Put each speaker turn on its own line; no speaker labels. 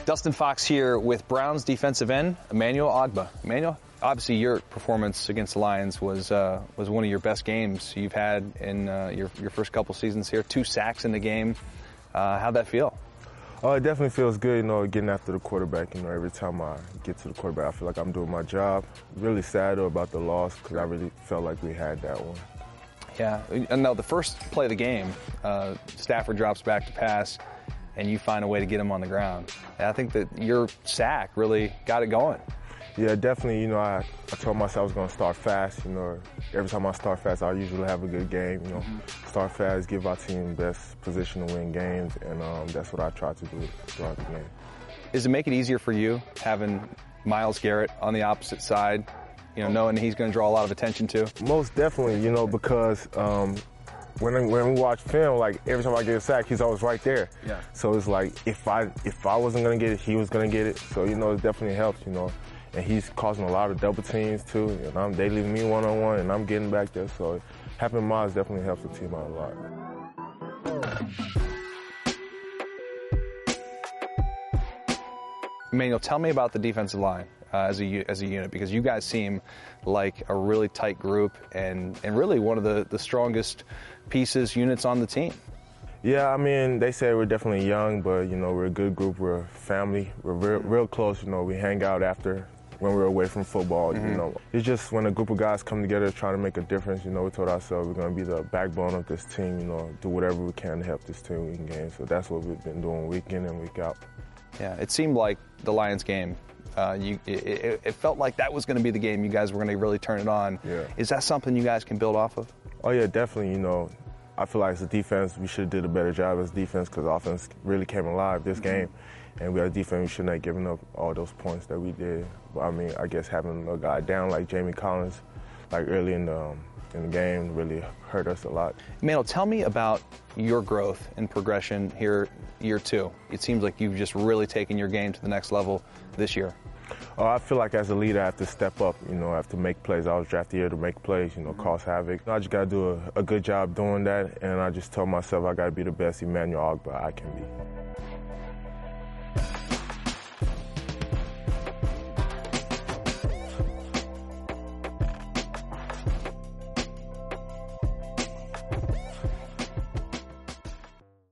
Dustin Fox here with Browns defensive end Emmanuel Ogbah. Emmanuel, obviously your performance against the Lions was one of your best games you've had in your first couple seasons here. 2 sacks in the game. How'd that feel?
Oh, it definitely feels good, getting after the quarterback. Every time I get to the quarterback, I feel like I'm doing my job. Really sad though about the loss because I really felt like we had that one.
Yeah, and now the first play of the game, Stafford drops back to pass, and you find a way to get him on the ground. And I think that your sack really got it going.
Yeah, definitely. I told myself I was going to start fast. Every time I start fast, I usually have a good game. Start fast, give our team the best position to win games, and that's what I tried to do throughout the game.
Does it make it easier for you having Myles Garrett on the opposite side, knowing he's going to draw a lot of attention to?
Most definitely, because when we watch film, like every time I get a sack, he's always right there.
Yeah.
So it's like if I wasn't going to get it, he was going to get it. So it definitely helps. And he's causing a lot of double teams too. They leave me one-on-one, and I'm getting back there. So having Myles definitely helps the team out a lot.
Emmanuel, tell me about the defensive line as a unit, because you guys seem like a really tight group and really one of the strongest units on the team.
Yeah, they say we're definitely young, but we're a good group. We're a family. We're real close. We hang out after when we're away from football. It's just when a group of guys come together trying to make a difference. We told ourselves we're going to be the backbone of this team. Do whatever we can to help this team win games. So that's what we've been doing week in and week out.
Yeah, it seemed like the Lions game. It felt like that was going to be the game you guys were going to really turn it on.
Yeah.
Is that something you guys can build off of?
Oh yeah, definitely. I feel like as a defense, we should have did a better job as defense because offense really came alive this game. And we as defense, we shouldn't have given up all those points that we did. But I guess having a guy down like Jamie Collins, like early in the game, really hurt us a lot.
Emmanuel, tell me about your growth and progression here, year 2. It seems like you've just really taken your game to the next level this year.
I feel like as a leader, I have to step up. I have to make plays. I was drafted here to make plays, cause havoc. I just got to do a good job doing that, and I just told myself I got to be the best Emmanuel Ogbah I can be.